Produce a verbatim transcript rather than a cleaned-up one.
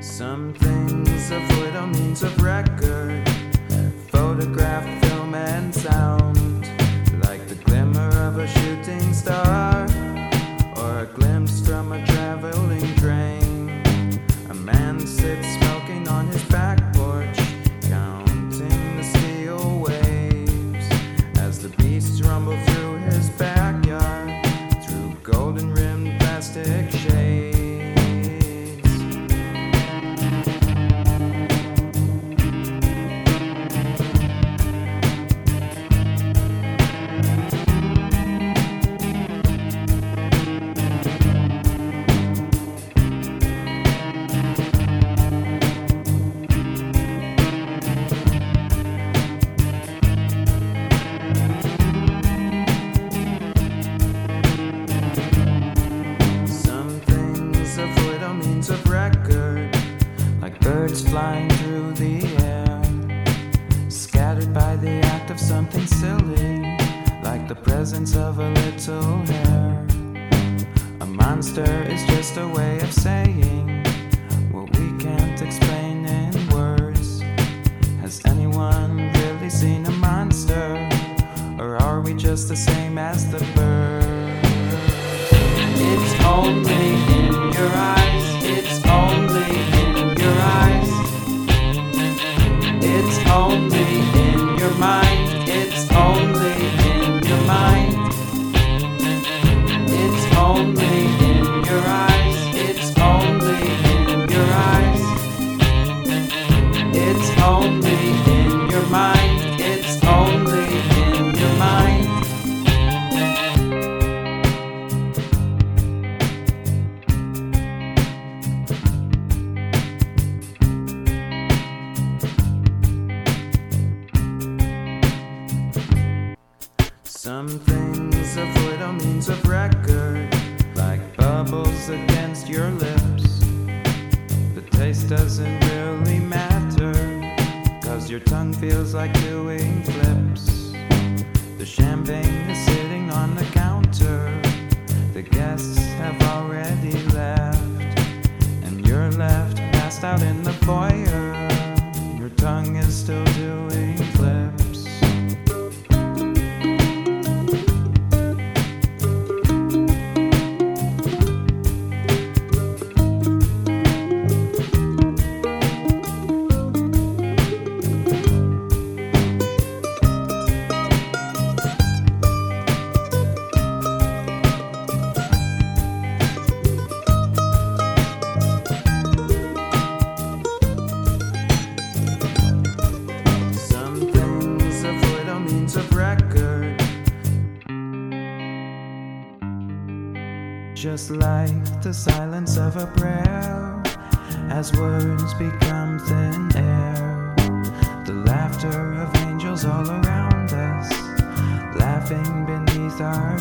Some things avoid all means of record, photograph, film, and sound, like the glimmer of a shooting star, or a glimpse from a traveling train. A man sits smoking on his back porch, counting the steel waves, as the beasts rumble through his backyard, through golden-rimmed plastic shades. Of record, like birds flying through the air, scattered by the act of something silly, like the presence of a little hair. A monster is just a way of saying what we can't explain in words. Has anyone really seen a monster, or are we just the same as the birds? It's only in your eyes. It's only in your eyes. It's only in your mind. It's only in your mind. It's only in your eyes. It's only in your eyes. It's only in your mind. It's only in your mind. Some things avoid all means of record, like bubbles against your lips. The taste doesn't really matter, cause your tongue feels like doing flips. The champagne is sitting on the counter, the guests have already left, and you're left passed out in the foyer. Your tongue is still doing flips. Of record, just like the silence of a prayer, as words become thin air. The laughter of angels all around us, laughing beneath our